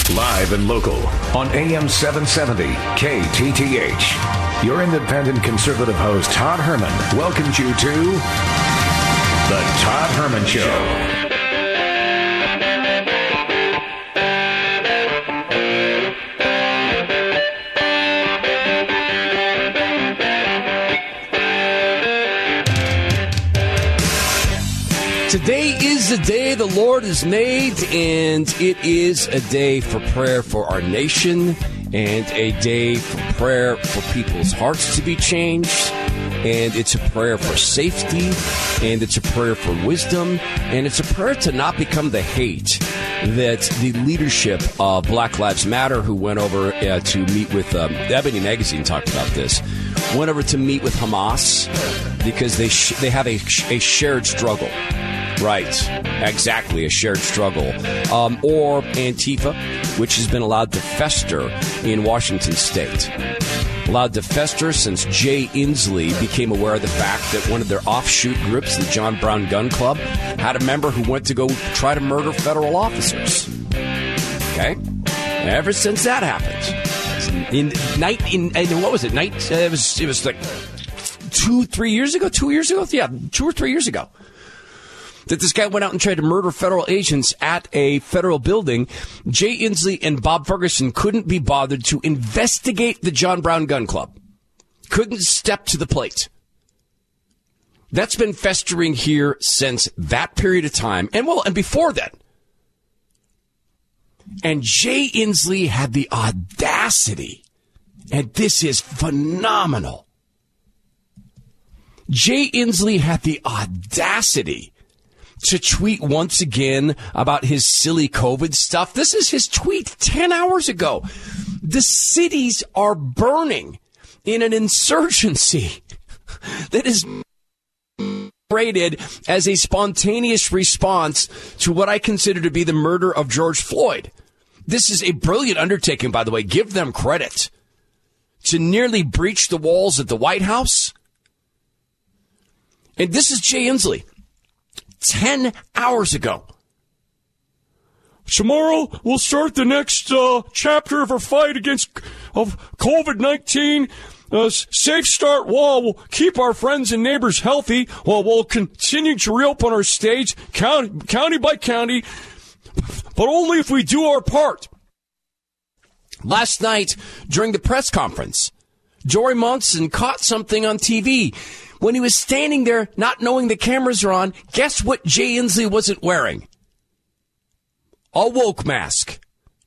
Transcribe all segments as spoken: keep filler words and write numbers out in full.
Live and local on A M seven seventy K T T H. Your independent conservative host, Todd Herman, welcomes you to The Todd Herman Show. Today is the day the Lord has made, and it is a day for prayer for our nation and a day for prayer for people's hearts to be changed. And it's a prayer for safety, and it's a prayer for wisdom, and it's a prayer to not become the hate that the leadership of Black Lives Matter, who went over uh, to meet with, um, Ebony Magazine talked about this, went over to meet with Hamas because they sh- they have a, sh- a shared struggle. Right, exactly, a shared struggle. Um, or Antifa, which has been allowed to fester in Washington State. Allowed to fester since Jay Inslee became aware of the fact that one of their offshoot groups, the John Brown Gun Club, had a member who went to go try to murder federal officers. Okay? Ever since that happened. In night, in, in what was it? Night, uh, it was, it was like two, three years ago? Two years ago? Yeah, two or three years ago. That this guy went out and tried to murder federal agents at a federal building. Jay Inslee and Bob Ferguson couldn't be bothered to investigate the John Brown Gun Club. Couldn't step to the plate. That's been festering here since that period of time. And well, and before that. And Jay Inslee had the audacity, and this is phenomenal. Jay Inslee had the audacity to tweet once again about his silly COVID stuff. This is his tweet ten hours ago. The cities are burning in an insurgency that is rated as a spontaneous response to what I consider to be the murder of George Floyd. This is a brilliant undertaking, by the way. Give them credit. To nearly breach the walls at the White House. And this is Jay Inslee. Ten hours ago. Tomorrow we'll start the next uh, chapter of our fight against of COVID nineteen. Uh, safe start wall will keep our friends and neighbors healthy while we'll continue to reopen our states county, county by county, but only if we do our part. Last night during the press conference, Jory Monson caught something on T V. When he was standing there, not knowing the cameras are on, guess what Jay Inslee wasn't wearing? A woke mask.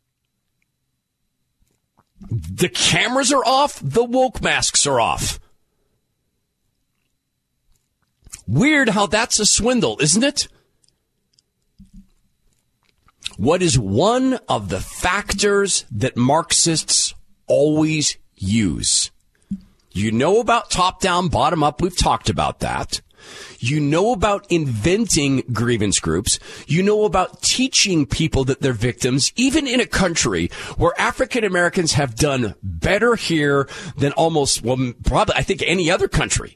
The cameras are off, the woke masks are off. Weird how that's a swindle, isn't it? What is one of the factors that Marxists always use? You know about top-down, bottom-up. We've talked about that. You know about inventing grievance groups. You know about teaching people that they're victims, even in a country where African Americans have done better here than almost, well, probably, I think, any other country.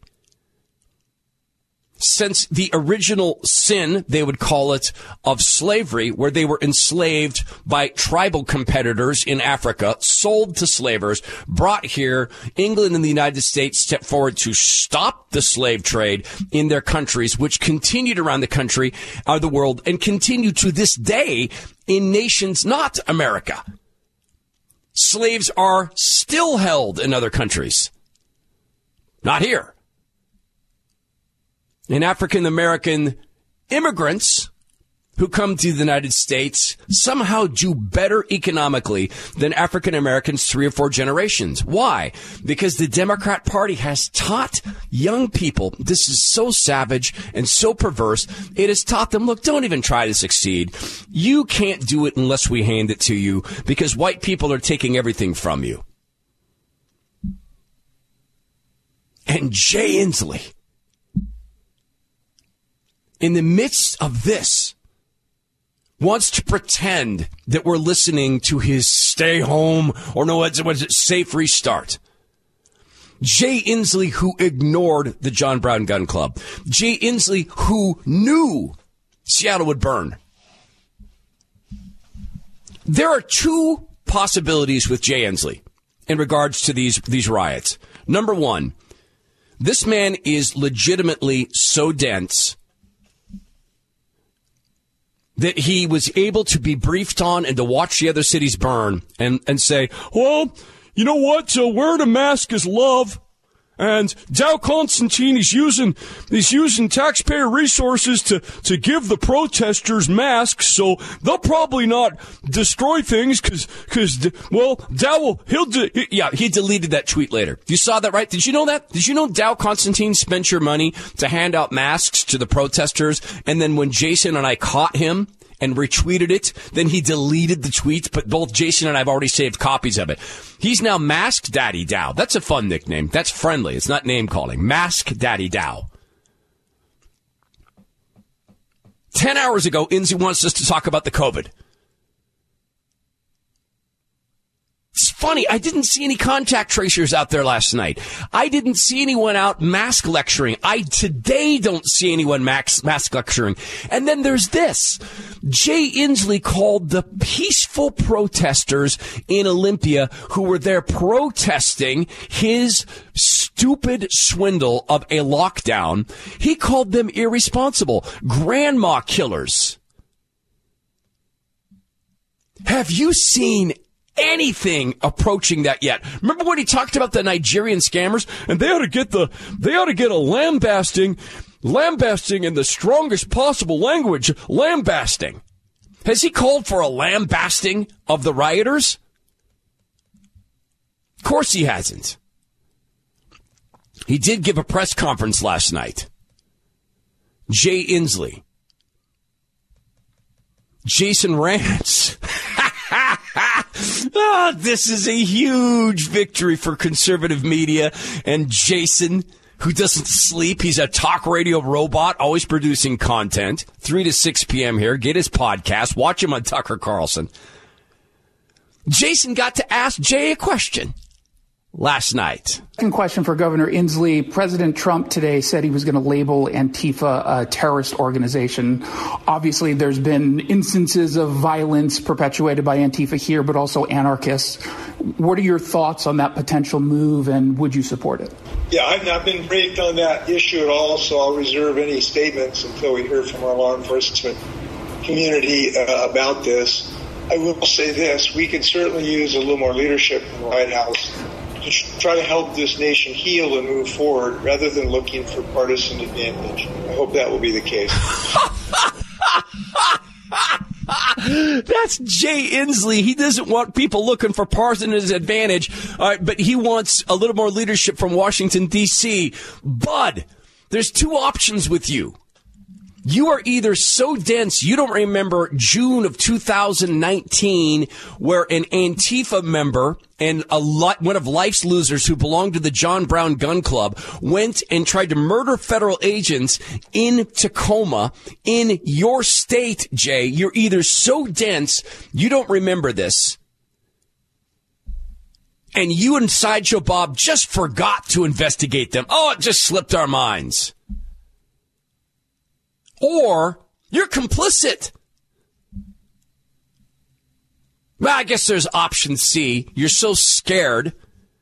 Since the original sin, they would call it, of slavery, where they were enslaved by tribal competitors in Africa, sold to slavers, brought here. England and the United States stepped forward to stop the slave trade in their countries, which continued around the country, or the world, and continue to this day in nations not America. Slaves are still held in other countries. Not here. And African-American immigrants who come to the United States somehow do better economically than African-Americans three or four generations. Why? Because the Democrat Party has taught young people, this is so savage and so perverse, it has taught them, look, don't even try to succeed. You can't do it unless we hand it to you because white people are taking everything from you. And Jay Inslee, in the midst of this, wants to pretend that we're listening to his stay home or no, what's it, safe restart. Jay Inslee, who ignored the John Brown Gun Club. Jay Inslee, who knew Seattle would burn. There are two possibilities with Jay Inslee in regards to these these riots. Number one, this man is legitimately so dense that he was able to be briefed on and to watch the other cities burn and, and say, well, you know what? So wearing a mask is love. And Dow Constantine is using he's using taxpayer resources to, to give the protesters masks, so they'll probably not destroy things because because well Dow will he'll de- yeah he deleted that tweet later. You saw that, right? Did you know that? Did you know Dow Constantine spent your money to hand out masks to the protesters, and then when Jason and I caught him and retweeted it, then he deleted the tweet, but both Jason and I have already saved copies of it. He's now Mask Daddy Dow. That's a fun nickname. That's friendly. It's not name calling. Mask Daddy Dow. Ten hours ago, Inslee wants us to talk about the COVID. It's funny, I didn't see any contact tracers out there last night. I didn't see anyone out mask lecturing. I today don't see anyone mask, mask lecturing. And then there's this. Jay Inslee called the peaceful protesters in Olympia who were there protesting his stupid swindle of a lockdown. He called them irresponsible, grandma killers. Have you seen anything approaching that yet? Remember when he talked about the Nigerian scammers, and they ought to get the they ought to get a lambasting lambasting in the strongest possible language. Lambasting. Has he called for a lambasting of the rioters? Of course he hasn't. He did give a press conference last night. Jay Inslee, Jason Rance. Oh, this is a huge victory for conservative media. And Jason, who doesn't sleep, he's a talk radio robot, always producing content. three to six p.m. here. Get his podcast. Watch him on Tucker Carlson. Jason got to ask Jay a question last night. Second question for Governor Inslee. President Trump today said he was going to label Antifa a terrorist organization. Obviously, there's been instances of violence perpetuated by Antifa here, but also anarchists. What are your thoughts on that potential move, and would you support it? Yeah, I've not been briefed on that issue at all, so I'll reserve any statements until we hear from our law enforcement community uh, about this. I will say this. We can certainly use a little more leadership in the White House to try to help this nation heal and move forward rather than looking for partisan advantage. I hope that will be the case. That's Jay Inslee. He doesn't want people looking for partisan advantage, uh, but he wants a little more leadership from Washington, D C Bud, there's two options with you. You are either so dense you don't remember June of two thousand nineteen where an Antifa member and a lot, one of life's losers who belonged to the John Brown Gun Club went and tried to murder federal agents in Tacoma in your state, Jay. You're either so dense you don't remember this, and you and Sideshow Bob just forgot to investigate them. Oh, it just slipped our minds. Or you're complicit. Well, I guess there's option C. You're so scared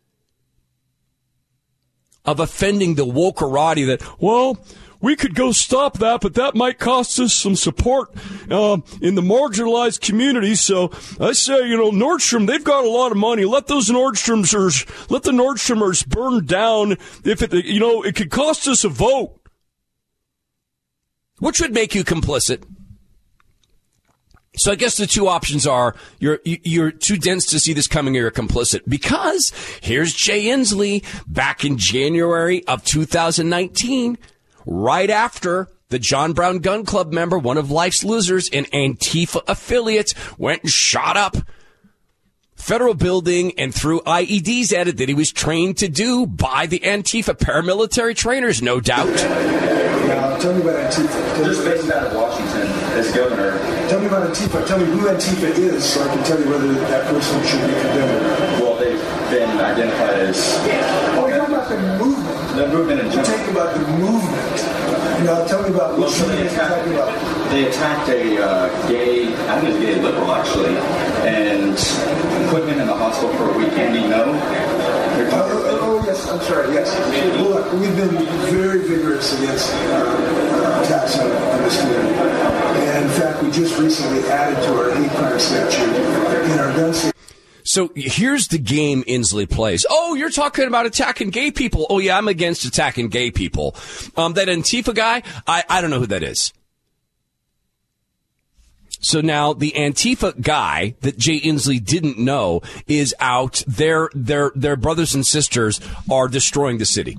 of offending the wokerati that, well, we could go stop that, but that might cost us some support uh, in the marginalized communities. So I say, you know, Nordstrom, they've got a lot of money. Let those Nordstromers, let the Nordstromers burn down. If it, you know, it could cost us a vote. Which would make you complicit? So I guess the two options are you're you're too dense to see this coming or you're complicit. Because here's Jay Inslee back in January of two thousand nineteen, right after the John Brown Gun Club member, one of life's losers, and Antifa affiliates went and shot up federal building and threw I E Ds at it that he was trained to do by the Antifa paramilitary trainers, no doubt. Now, tell me about Antifa. Tell Just based out of Washington as governor. Tell me about Antifa. Tell me who Antifa is so I can tell you whether that person should be condemned. Well, they've been identified as... Oh, you're talking about the movement. The movement in general. You're talking about the movement. Now, tell me about what well, so you're talking about. they attacked a uh, gay, I think it was a gay liberal actually, and put him in the hospital for a week. And you know, uh, oh, oh yes, I'm sorry. Yes, look, we've been very vigorous against uh, attacks on, on this community, and in fact, we just recently added to our hate crime statute in our gun state. So here's the game Inslee plays. Oh, you're talking about attacking gay people. Oh, yeah, I'm against attacking gay people. Um, that Antifa guy, I, I don't know who that is. So now the Antifa guy that Jay Inslee didn't know is out. Their, their, their brothers and sisters are destroying the city.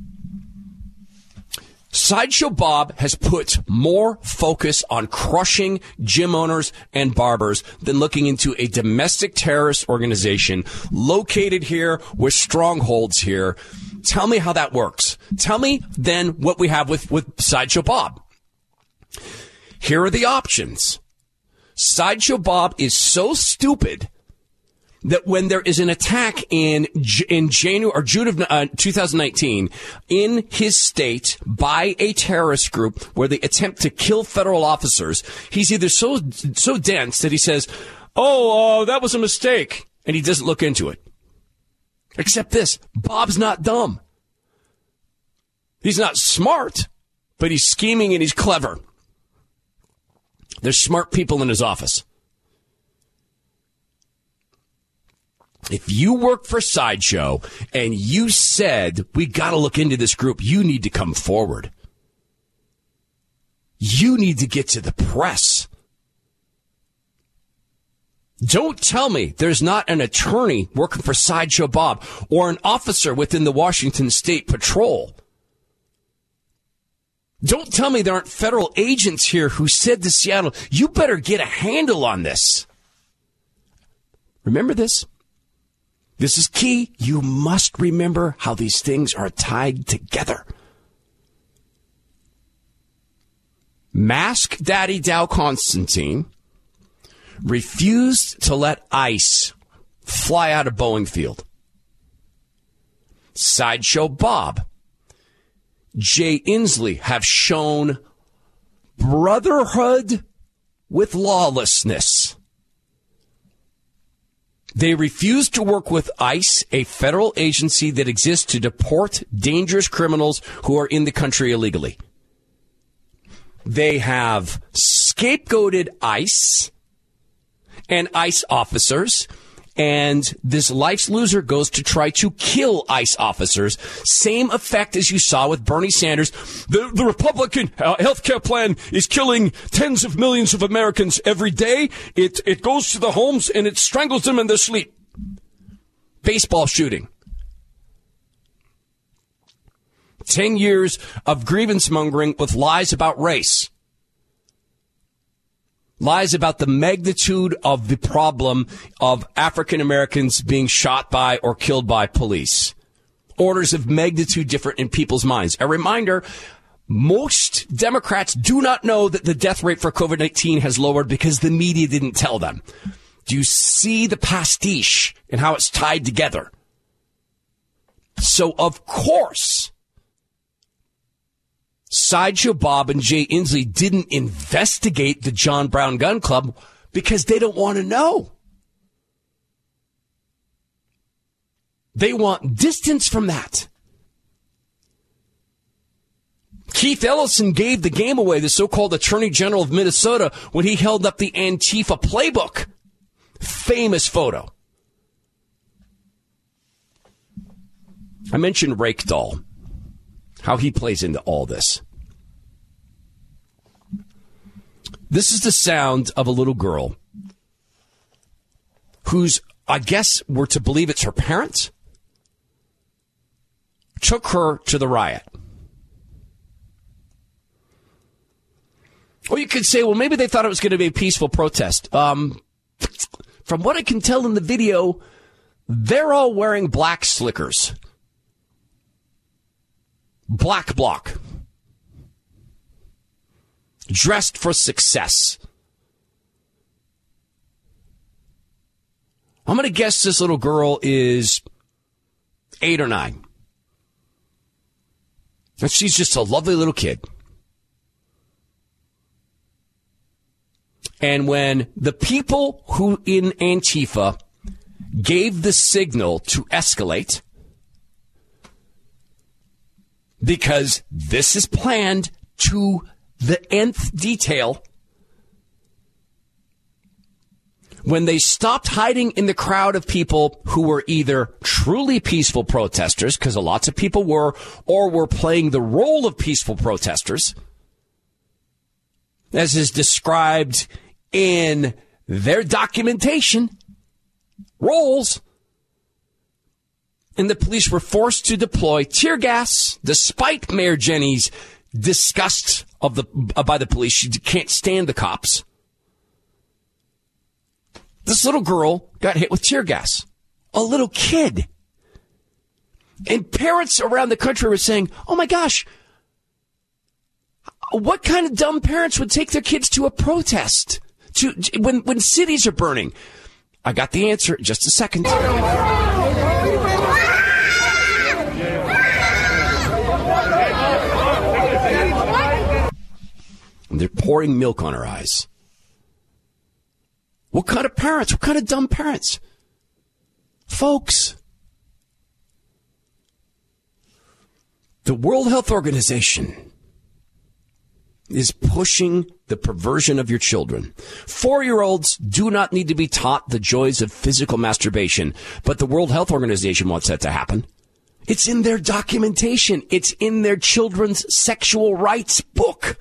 Sideshow Bob has put more focus on crushing gym owners and barbers than looking into a domestic terrorist organization located here with strongholds here. Tell me how that works. Tell me then what we have with, with Sideshow Bob. Here are the options. Sideshow Bob is so stupid that when there is an attack in in January or June of uh, two thousand nineteen in his state by a terrorist group where they attempt to kill federal officers, he's either so so dense that he says, "Oh, uh, that was a mistake," and he doesn't look into it. Except this, Bob's not dumb. He's not smart, but he's scheming and he's clever. There's smart people in his office. If you work for Sideshow and you said, we got to look into this group, you need to come forward. You need to get to the press. Don't tell me there's not an attorney working for Sideshow Bob or an officer within the Washington State Patrol. Don't tell me there aren't federal agents here who said to Seattle, you better get a handle on this. Remember this? This is key. You must remember how these things are tied together. Mask Daddy Dow Constantine refused to let ICE fly out of Boeing Field. Sideshow Bob, Jay Inslee have shown brotherhood with lawlessness. They refuse to work with ICE, a federal agency that exists to deport dangerous criminals who are in the country illegally. They have scapegoated ICE and ICE officers, and this life's loser goes to try to kill ICE officers. Same effect as you saw with Bernie Sanders. The, the Republican uh, health care plan is killing tens of millions of Americans every day. It, it goes to the homes and it strangles them in their sleep. Baseball shooting. Ten years of grievance mongering with lies about race. Lies about the magnitude of the problem of African Americans being shot by or killed by police. Orders of magnitude different in people's minds. A reminder, most Democrats do not know that the death rate for COVID nineteen has lowered because the media didn't tell them. Do you see the pastiche and how it's tied together? So, of course, Sideshow Bob and Jay Inslee didn't investigate the John Brown Gun Club because they don't want to know. They want distance from that. Keith Ellison gave the game away, the so-called Attorney General of Minnesota, when he held up the Antifa playbook. Famous photo. I mentioned Rake Dahl. How he plays into all this. This is the sound of a little girl who's, I guess we're to believe it's her parents, took her to the riot. Or you could say, well, maybe they thought it was going to be a peaceful protest. Um, from what I can tell in the video, they're all wearing black slickers. Black bloc. Dressed for success. I'm going to guess this little girl is eight or nine. And she's just a lovely little kid. And when the people who in Antifa gave the signal to escalate, because this is planned to the nth detail, when they stopped hiding in the crowd of people who were either truly peaceful protesters, because lots of people were, or were playing the role of peaceful protesters, as is described in their documentation, roles, and the police were forced to deploy tear gas, despite Mayor Jenny's disgust of the uh, by the police. She can't stand the cops. This little girl got hit with tear gas. A little kid. And parents around the country were saying, oh my gosh, what kind of dumb parents would take their kids to a protest to when when cities are burning? I got the answer in just a second. And they're pouring milk on her eyes. What kind of parents? What kind of dumb parents? Folks, the World Health Organization is pushing the perversion of your children. Four-year-olds do not need to be taught the joys of physical masturbation, but the World Health Organization wants that to happen. It's in their documentation. It's in their children's sexual rights book.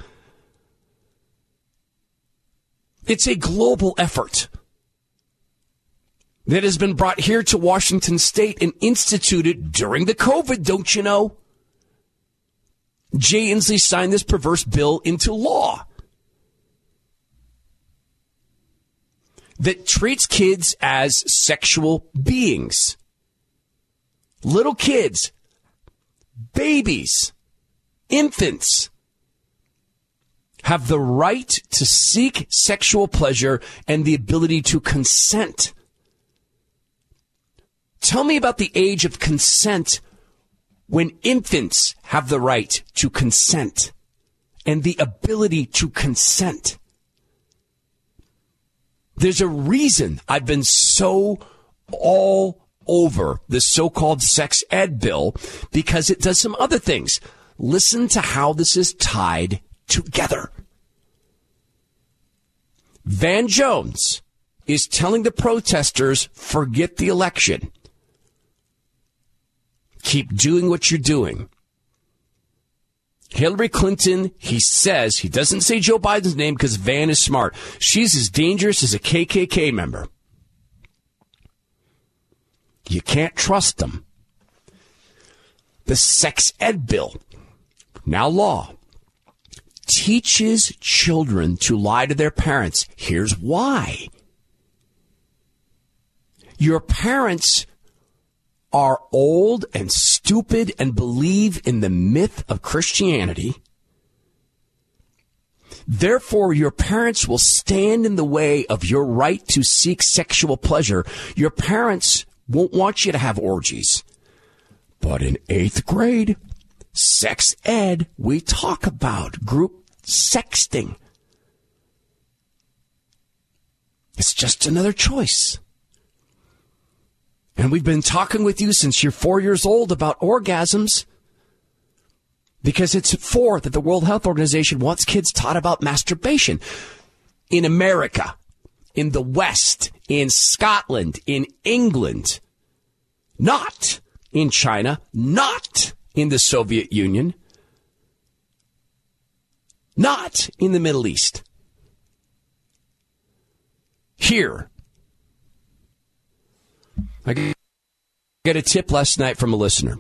It's a global effort that has been brought here to Washington State and instituted during the COVID, don't you know? Jay Inslee signed this perverse bill into law that treats kids as sexual beings. Little kids, babies, infants have the right to seek sexual pleasure and the ability to consent. Tell me about the age of consent when infants have the right to consent and the ability to consent. There's a reason I've been so all over this so-called sex ed bill, because it does some other things. Listen to how this is tied together. Van Jones is telling the protesters, forget the election. Keep doing what you're doing. Hillary Clinton, he says, he doesn't say Joe Biden's name because Van is smart. She's as dangerous as a K K K member. You can't trust them. The sex ed bill, now law, teaches children to lie to their parents. Here's why. Your parents are old and stupid and believe in the myth of Christianity. Therefore, your parents will stand in the way of your right to seek sexual pleasure. Your parents won't want you to have orgies. But in eighth grade, sex ed, we talk about group sexting. It's just another choice. And we've been talking with you since you're four years old about orgasms, because it's at four that the World Health Organization wants kids taught about masturbation. In America, in the West, in Scotland, in England, not in China, not in the Soviet Union, not in the Middle East. Here. I got a tip last night from a listener.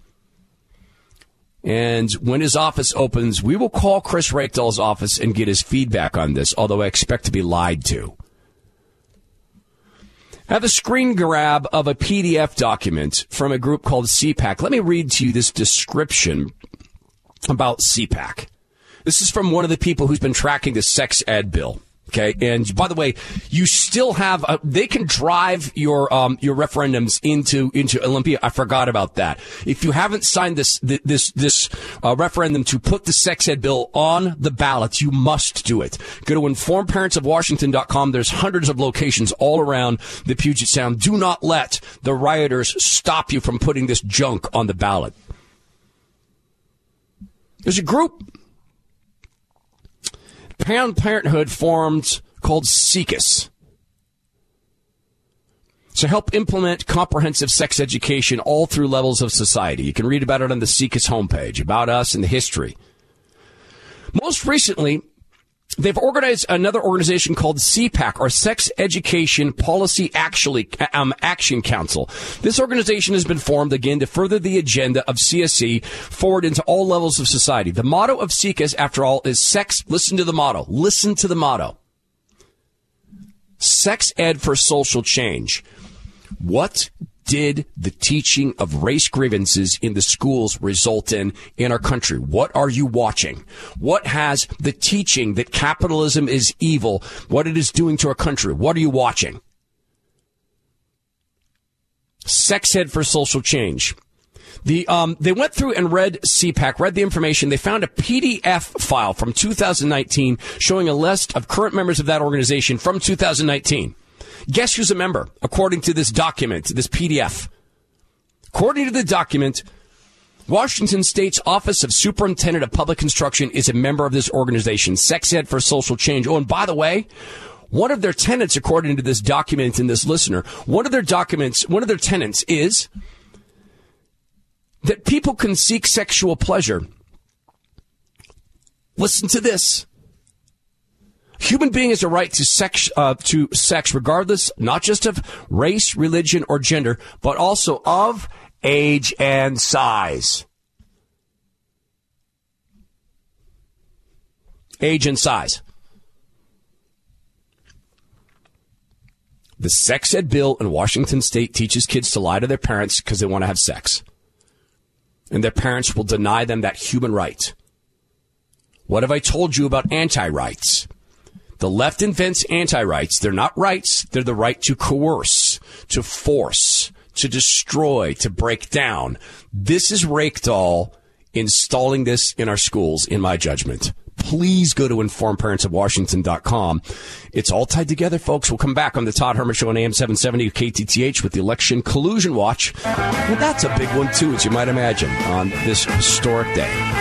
And when his office opens, we will call Chris Reykdal's office and get his feedback on this, although I expect to be lied to. I have a screen grab of a P D F document from a group called C PAC. Let me read to you this description about C PAC. This is from one of the people who's been tracking the sex ed bill Okay, and by the way, you still have uh, they can drive your um, your referendums into into Olympia. I forgot about that. If you haven't signed this this this uh, referendum to put the sex ed bill on the ballot, you must do it. Go to inform parents of washington dot com. There's hundreds of locations all around the Puget Sound. Do not let the rioters stop you from putting this junk on the ballot. There's a group, Planned Parenthood, formed called SIECUS to help implement comprehensive sex education all through levels of society. You can read about it on the SIECUS homepage, about us and the history. Most recently, they've organized another organization called C PAC, or Sex Education Policy Actually, um, Action Council. This organization has been formed, again, to further the agenda of C S E forward into all levels of society. The motto of SIECUS, after all, is sex. Listen to the motto. Listen to the motto. Sex ed for social change. What did the teaching of race grievances in the schools result in in our country? What are you watching? What has the teaching that capitalism is evil, what it is doing to our country? What are you watching? Sex ed for social change. The um, they went through and read C PAC, read the information. They found a P D F file from two thousand nineteen showing a list of current members of that organization from two thousand nineteen. Guess who's a member, according to this document, this P D F? According to the document, Washington State's Office of Superintendent of Public Instruction is a member of this organization, Sex Ed for Social Change. Oh, and by the way, one of their tenets, according to this document and this listener, one of their documents, one of their tenets is that people can seek sexual pleasure. Listen to this. Human being has a right to sex, uh, to sex regardless, not just of race, religion, or gender, but also of age and size. Age and size. The sex ed bill in Washington State teaches kids to lie to their parents because they want to have sex. And their parents will deny them that human right. What have I told you about anti-rights? The left invents anti-rights. They're not rights. They're the right to coerce, to force, to destroy, to break down. This is Rakedahl installing this in our schools, in my judgment. Please go to inform parents of washington dot com. It's all tied together, folks. We'll come back on the Todd Herman Show on A M seven seventy K T T H with the Election Collusion Watch. And that's a big one, too, as you might imagine, on this historic day.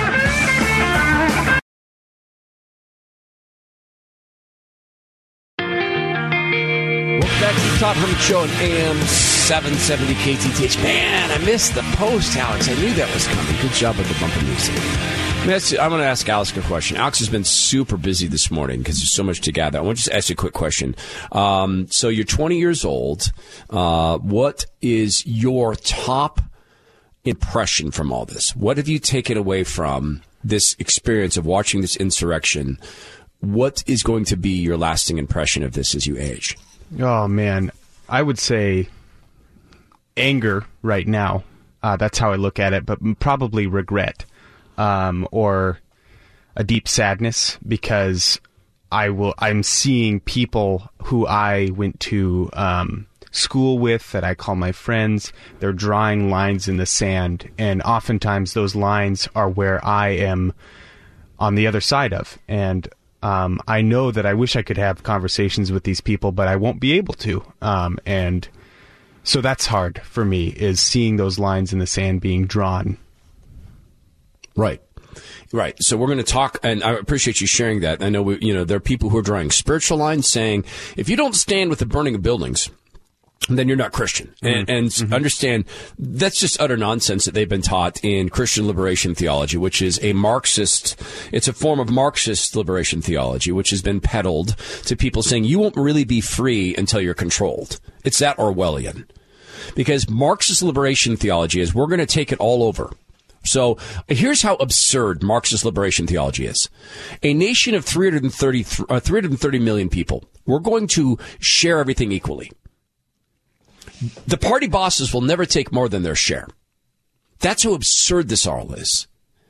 Back to the Todd Herman Show on A M seven seventy K T T H. Man, I missed the post, Alex. I knew that was coming. Good job with the bumper music. I'm going to ask Alex a question. Alex has been super busy this morning because there's so much to gather. I want to just ask you a quick question. Um, so you're twenty years old. Uh, what is your top impression from all this? What have you taken away from this experience of watching this insurrection? What is going to be your lasting impression of this as you age? Oh, man, I would say anger right now. Uh, that's how I look at it, but probably regret um, or a deep sadness because I will. I'm seeing people who I went to um, school with that I call my friends. They're drawing lines in the sand, and oftentimes those lines are where I am on the other side of, and Um, I know that I wish I could have conversations with these people, but I won't be able to. Um, and so that's hard for me, is seeing those lines in the sand being drawn. Right. Right. So we're going to talk, and I appreciate you sharing that. I know, we, you know, there are people who are drawing spiritual lines saying, if you don't stand with the burning of buildings, then you're not Christian. And, and mm-hmm. understand that's just utter nonsense that they've been taught in Christian liberation theology, which is a Marxist, it's a form of Marxist liberation theology, which has been peddled to people saying you won't really be free until you're controlled. It's that Orwellian. Because Marxist liberation theology is we're going to take it all over. So here's how absurd Marxist liberation theology is. A nation of three hundred thirty, uh, three hundred thirty million people, we're going to share everything equally. The party bosses will never take more than their share. That's how absurd this all is.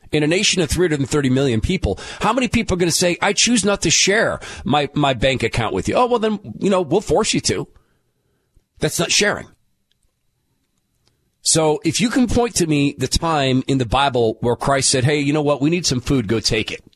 In a nation of three hundred thirty million people, how many people are going to say, I choose not to share my, my bank account with you? Oh, well, then, you know, we'll force you to. That's not sharing. So if you can point to me the time in the Bible where Christ said, hey, you know what? We need some food. Go take it.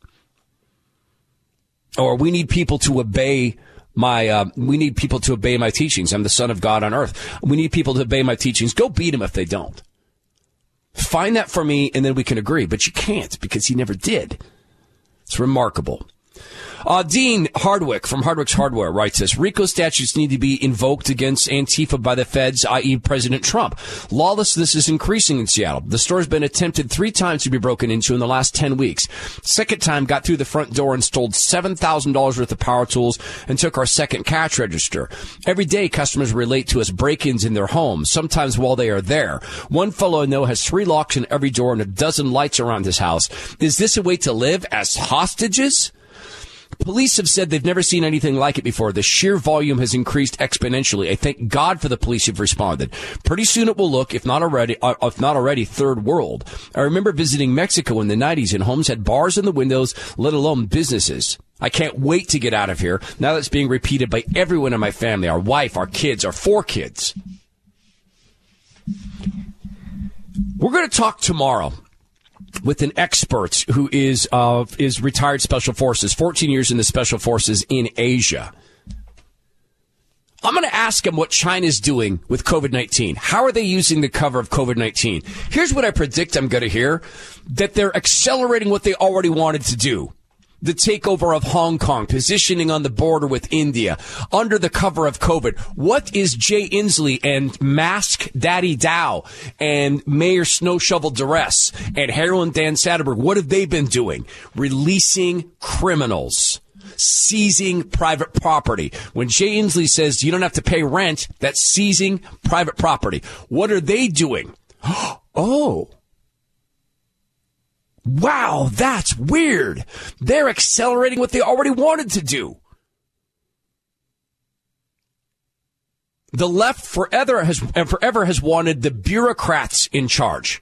Or we need people to obey my, uh, we need people to obey my teachings. I'm the Son of God on earth. We need people to obey my teachings. Go beat them if they don't. Find that for me, and then we can agree. But you can't, because he never did. It's remarkable. Uh, Dean Hardwick from Hardwick's Hardware writes this. RICO statutes need to be invoked against Antifa by the feds, that is. President Trump. Lawlessness is increasing in Seattle. The store's been attempted three times to be broken into in the last ten weeks. Second time got through the front door and stole seven thousand dollars worth of power tools and took our second cash register. Every day, customers relate to us break-ins in their homes, sometimes while they are there. One fellow I know has three locks in every door and a dozen lights around his house. Is this a way to live as hostages? Police have said they've never seen anything like it before. The sheer volume has increased exponentially. I thank God for the police who've responded. Pretty soon it will look, if not already, uh, if not already, third world. I remember visiting Mexico in the nineties, and homes had bars in the windows, let alone businesses. I can't wait to get out of here. Now that's being repeated by everyone in my family, our wife, our kids, our four kids. We're going to talk tomorrow with an expert who is uh, is retired Special Forces, fourteen years in the Special Forces in Asia. I'm going to ask him what China's doing with COVID nineteen. How are they using the cover of COVID nineteen? Here's what I predict I'm going to hear, that they're accelerating what they already wanted to do. The takeover of Hong Kong, positioning on the border with India, under the cover of COVID. What is Jay Inslee and Mask Daddy Dow and Mayor Snow Shovel Duress and Heroin Dan Satterberg, what have they been doing? Releasing criminals, seizing private property. When Jay Inslee says you don't have to pay rent, that's seizing private property. What are they doing? Oh. Wow, that's weird. They're accelerating what they already wanted to do. The left forever has, forever has wanted the bureaucrats in charge.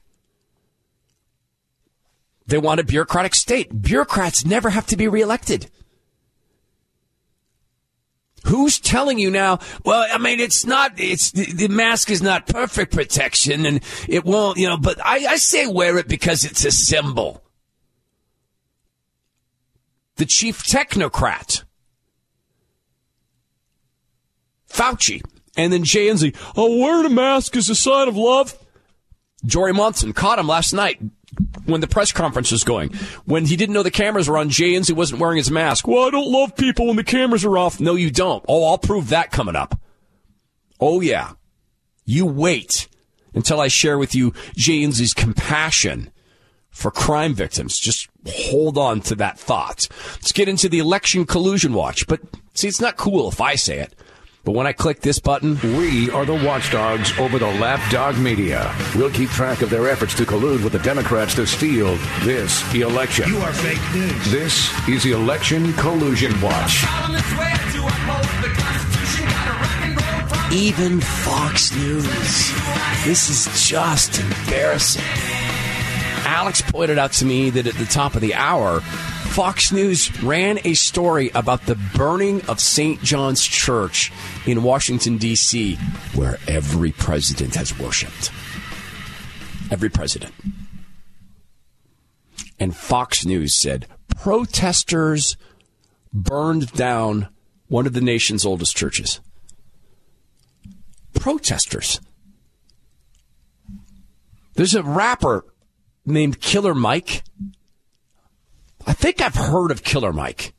They want a bureaucratic state. Bureaucrats never have to be reelected. Who's telling you now, well, I mean, it's not, it's, the, the mask is not perfect protection and it won't, you know, but I, I say wear it because it's a symbol. The chief technocrat, Fauci, and then Jay Inslee, oh, wearing a mask is a sign of love. Jory Monson caught him last night when the press conference was going. When he didn't know the cameras were on, Jay Inslee wasn't wearing his mask. Well, I don't love people when the cameras are off. No, you don't. Oh, I'll prove that coming up. Oh, yeah. You wait until I share with you Jay Inslee's compassion for crime victims. Just hold on to that thought. Let's get into the election collusion watch. But, see, it's not cool if I say it. But when I click this button, we are the watchdogs over the lapdog media. We'll keep track of their efforts to collude with the Democrats to steal this election. You are fake news. This is Election Collusion Watch. Even Fox News. This is just embarrassing. Alex pointed out to me that at the top of the hour, Fox News ran a story about the burning of Saint John's Church in Washington, D C, where every president has worshipped. Every president. And Fox News said, protesters burned down one of the nation's oldest churches. Protesters. There's a rapper named Killer Mike. I think I've heard of Killer Mike.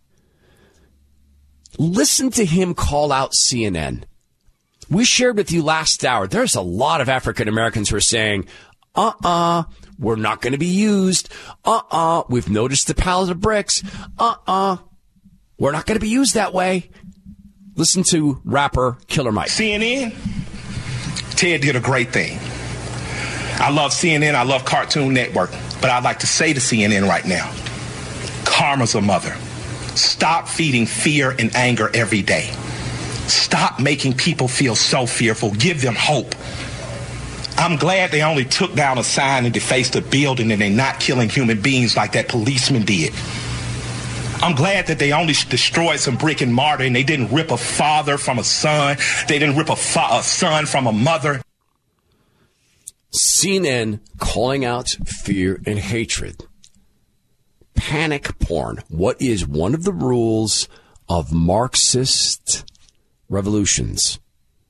Listen to him call out C N N. We shared with you last hour, there's a lot of African Americans who are saying, uh-uh, we're not going to be used. Uh-uh, we've noticed the pallet of bricks. Uh-uh, we're not going to be used that way. Listen to rapper Killer Mike. C N N, Ted did a great thing. I love C N N, I love Cartoon Network, but I'd like to say to C N N right now, karma's a mother. Stop feeding fear and anger every day. Stop making people feel so fearful. Give them hope. I'm glad they only took down a sign and defaced a building and they're not killing human beings like that policeman did. I'm glad that they only destroyed some brick and mortar and they didn't rip a father from a son. They didn't rip a, fa- a son from a mother. C N N calling out fear and hatred. Panic porn. What is one of the rules of Marxist revolutions?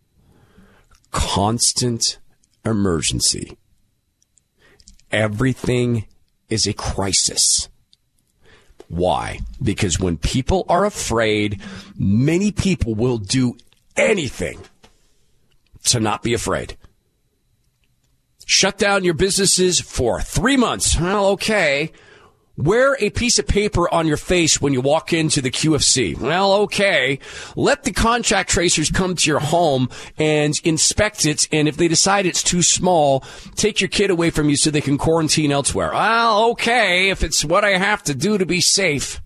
Constant emergency. Everything is a crisis. Why? Because when people are afraid, many people will do anything to not be afraid. Shut down your businesses for three months. Well, okay. Wear a piece of paper on your face when you walk into the Q F C. Well, okay. Let the contact tracers come to your home and inspect it, and if they decide it's too small, take your kid away from you so they can quarantine elsewhere. Well, okay, if it's what I have to do to be safe.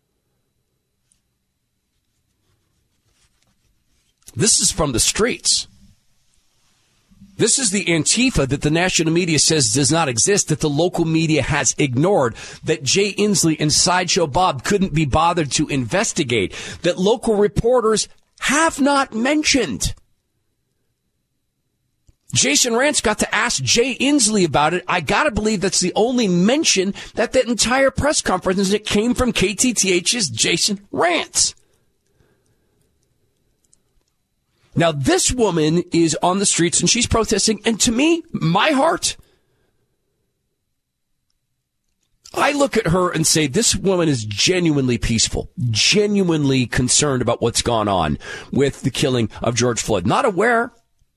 This is from the streets. This is the Antifa that the national media says does not exist, that the local media has ignored, that Jay Inslee and Sideshow Bob couldn't be bothered to investigate, that local reporters have not mentioned. Jason Rantz got to ask Jay Inslee about it. I got to believe that's the only mention that that entire press conference that came from K T T H's Jason Rantz. Now, this woman is on the streets and she's protesting. And to me, my heart, I look at her and say, this woman is genuinely peaceful, genuinely concerned about what's gone on with the killing of George Floyd. Not aware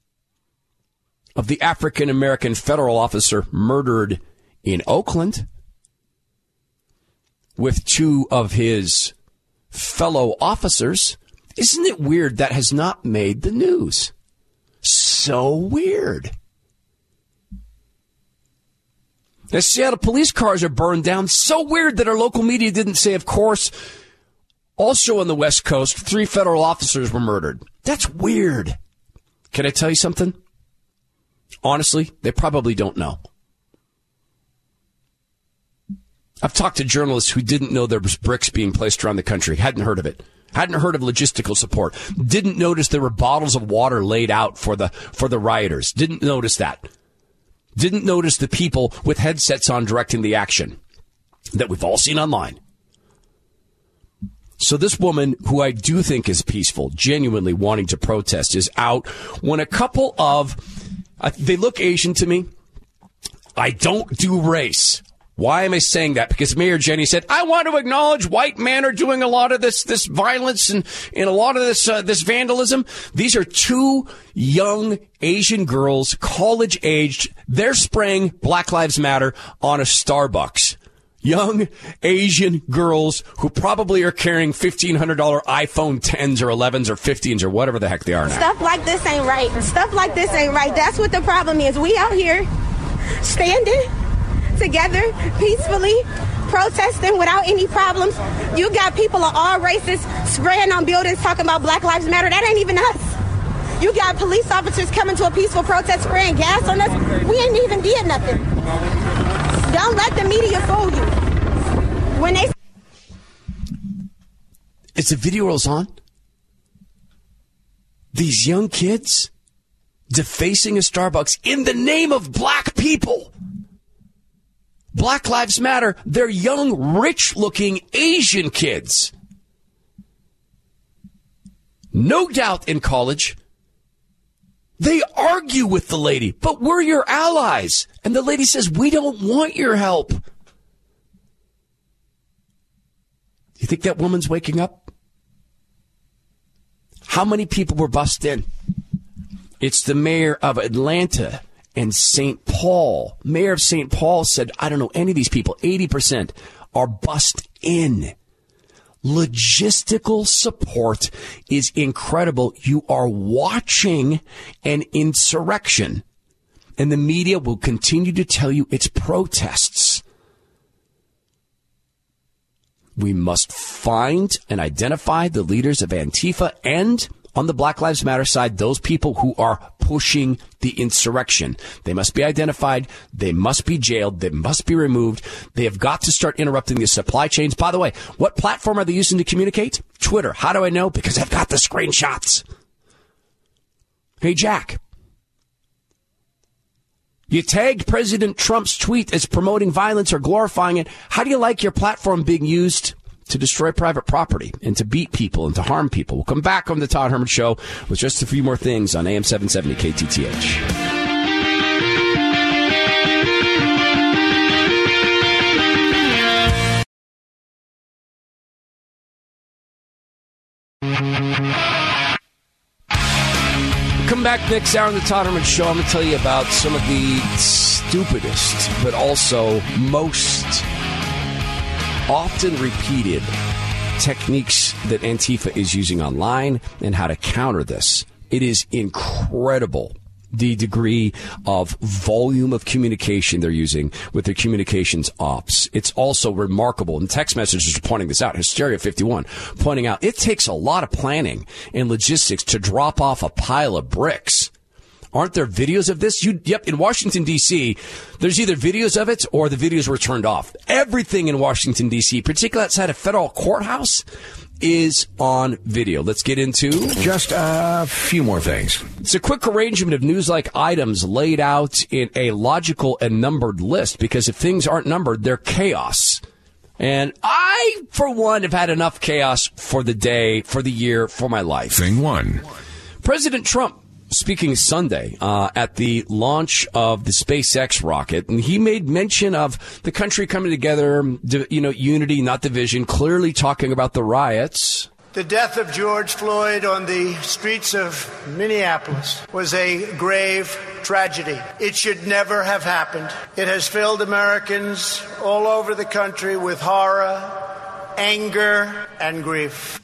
of the African-American federal officer murdered in Oakland with two of his fellow officers. Isn't it weird that has not made the news? So weird. The Seattle police cars are burned down. So weird that our local media didn't say, of course, also on the West Coast, three federal officers were murdered. That's weird. Can I tell you something? Honestly, they probably don't know. I've talked to journalists who didn't know there was bricks being placed around the country, hadn't heard of it. Hadn't heard of logistical support. Didn't notice there were bottles of water laid out for the for the rioters. Didn't notice that. Didn't notice the people with headsets on directing the action that we've all seen online. So this woman, who I do think is peaceful, genuinely wanting to protest, is out when a couple of, uh, they look Asian to me. I don't do race. Why am I saying that? Because Mayor Jenny said, I want to acknowledge white men are doing a lot of this this violence and, and a lot of this uh, this vandalism. These are two young Asian girls, college-aged. They're spraying Black Lives Matter on a Starbucks. Young Asian girls who probably are carrying fifteen hundred dollars iPhone tens or elevens or fifteens or whatever the heck they are now. Stuff like this ain't right. Stuff like this ain't right. That's what the problem is. We out here standing together peacefully, protesting without any problems. You got people of all races spraying on buildings talking about Black Lives Matter. That ain't even us. You got police officers coming to a peaceful protest spraying gas on us. We ain't even did nothing. Don't let the media fool you. When they It's a video rolls on. These young kids defacing a Starbucks in the name of black people. Black Lives Matter. They're young, rich-looking Asian kids. No doubt in college. They argue with the lady, but we're your allies. And the lady says, we don't want your help. You think that woman's waking up? How many people were bussed in? It's the mayor of Atlanta and Saint Paul. Mayor of Saint Paul said, I don't know any of these people. eighty percent are bussed in. Logistical support is incredible. You are watching an insurrection, and the media will continue to tell you it's protests. We must find and identify the leaders of Antifa and on the Black Lives Matter side, those people who are pushing the insurrection. They must be identified. They must be jailed. They must be removed. They have got to start interrupting the supply chains. By the way, what platform are they using to communicate? Twitter. How do I know? Because I've got the screenshots. Hey, Jack. You tagged President Trump's tweet as promoting violence or glorifying it. How do you like your platform being used to destroy private property and to beat people and to harm people? We'll come back on the Todd Herman Show with just a few more things on A M seven seventy K T T H. Come back next hour on the Todd Herman Show. I'm going to tell you about some of the stupidest, but also most often repeated techniques that Antifa is using online and how to counter this. It is incredible the degree of volume of communication they're using with their communications ops. It's also remarkable, and text messages are pointing this out. Hysteria fifty-one pointing out it takes a lot of planning and logistics to drop off a pile of bricks. Aren't there videos of this? You, yep, in Washington, D C, there's either videos of it or the videos were turned off. Everything in Washington, D C, particularly outside a federal courthouse, is on video. Let's get into just a few more things. It's a quick arrangement of news-like items laid out in a logical and numbered list, because if things aren't numbered, they're chaos. And I, for one, have had enough chaos for the day, for the year, for my life. Thing one. President Trump speaking Sunday uh, at the launch of the SpaceX rocket, and he made mention of the country coming together, you know, unity, not division, clearly talking about the riots. The death of George Floyd on the streets of Minneapolis was a grave tragedy. It should never have happened. It has filled Americans all over the country with horror, anger, and grief.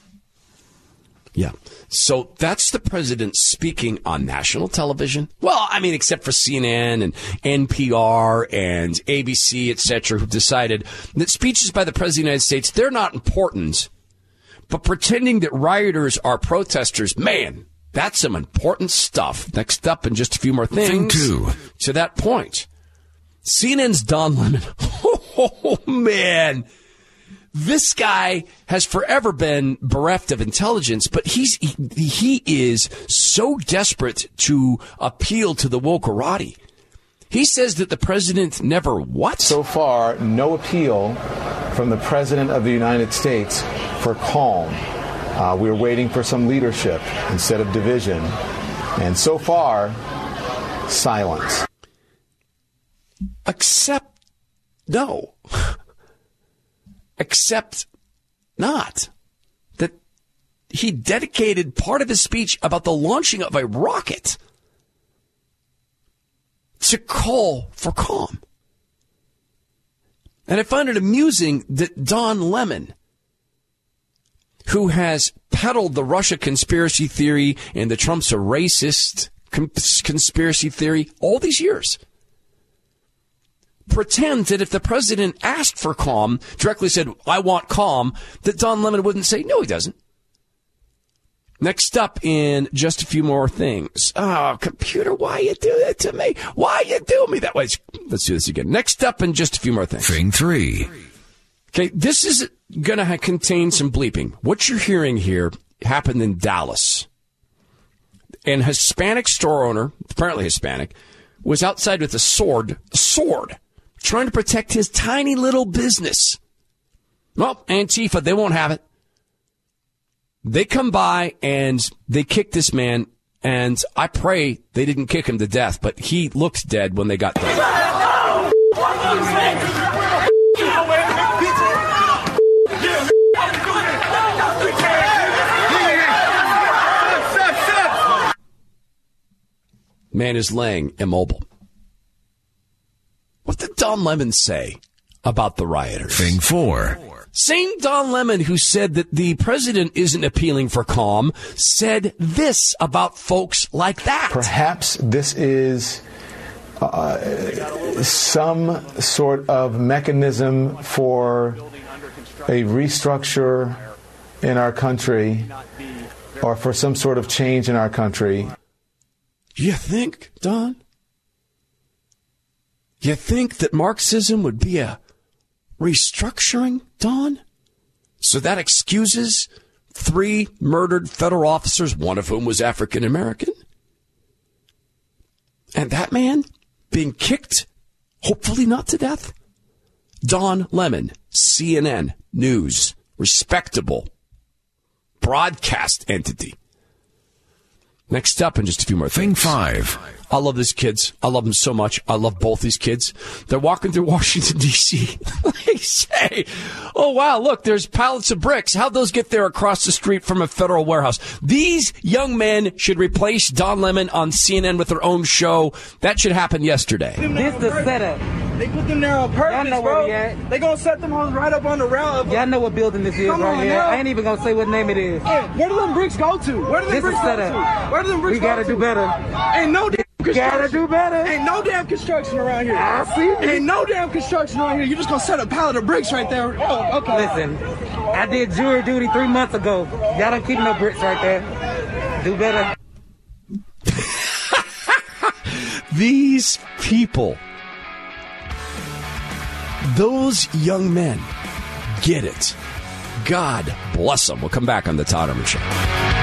Yeah. So that's the president speaking on national television. Well, I mean, except for C N N and N P R and A B C, et cetera, who've decided that speeches by the president of the United States, they're not important. But pretending that rioters are protesters, man, that's some important stuff. Next up, in just a few more things. Thing two. To that point, C N N's Don Lemon. Oh, man. This guy has forever been bereft of intelligence, but he's he, he is so desperate to appeal to the wokerati. He says that the president never what? So far, no appeal from the President of the United States for calm. Uh, we're waiting for some leadership instead of division. And so far, silence. Except, no. Except not. That he dedicated part of his speech about the launching of a rocket to call for calm. And I find it amusing that Don Lemon, who has peddled the Russia conspiracy theory and the Trump's a racist conspiracy theory all these years, pretends that if the president asked for calm, directly said, I want calm, that Don Lemon wouldn't say, no, he doesn't. Next up in just a few more things. Oh, computer, why you do that to me? Why you do me that way? Let's do this again. Next up in just a few more things. Thing three. Okay, this is going to ha- contain some bleeping. What you're hearing here happened in Dallas. An Hispanic store owner, apparently Hispanic, was outside with a sword, a sword, trying to protect his tiny little business. Well, Antifa, they won't have it. They come by and they kick this man, and I pray they didn't kick him to death, but he looked dead when they got done. Man is laying immobile. What did Don Lemon say about the rioters? Thing four. Same Don Lemon who said that the president isn't appealing for calm said this about folks like that. Perhaps this is uh, some sort of mechanism for a restructure in our country or for some sort of change in our country. You think, Don? You think that Marxism would be a restructuring, Don? So that excuses three murdered federal officers, one of whom was African American? And that man being kicked, hopefully not to death? Don Lemon, C N N News, respectable broadcast entity. Next up in just a few more things. Thing five. I love these kids. I love them so much. I love both these kids. They're walking through Washington, D C They say, oh, wow, look, there's pallets of bricks. How'd those get there across the street from a federal warehouse? These young men should replace Don Lemon on C N N with their own show. That should happen yesterday. This the setup. They put them there on purpose, Y'all know bro. where we at. They gonna set them hoes right up on the rail. Y'all know what building this is Come right on here. now. I ain't even gonna say what name it is. Hey, where do them bricks go to? Where do them This bricks is go setup. to? Where do them bricks We gotta go do to? better. Ain't no damn We construction. gotta do better. Ain't no damn construction around here. I see. Ain't no damn construction around here. You just gonna set a pallet of bricks right there. Oh, okay. Listen, I did jury duty three months ago. Y'all don't keep no bricks right there. Do better. These people, those young men, get it. God bless them. We'll come back on the Todd Herman Show.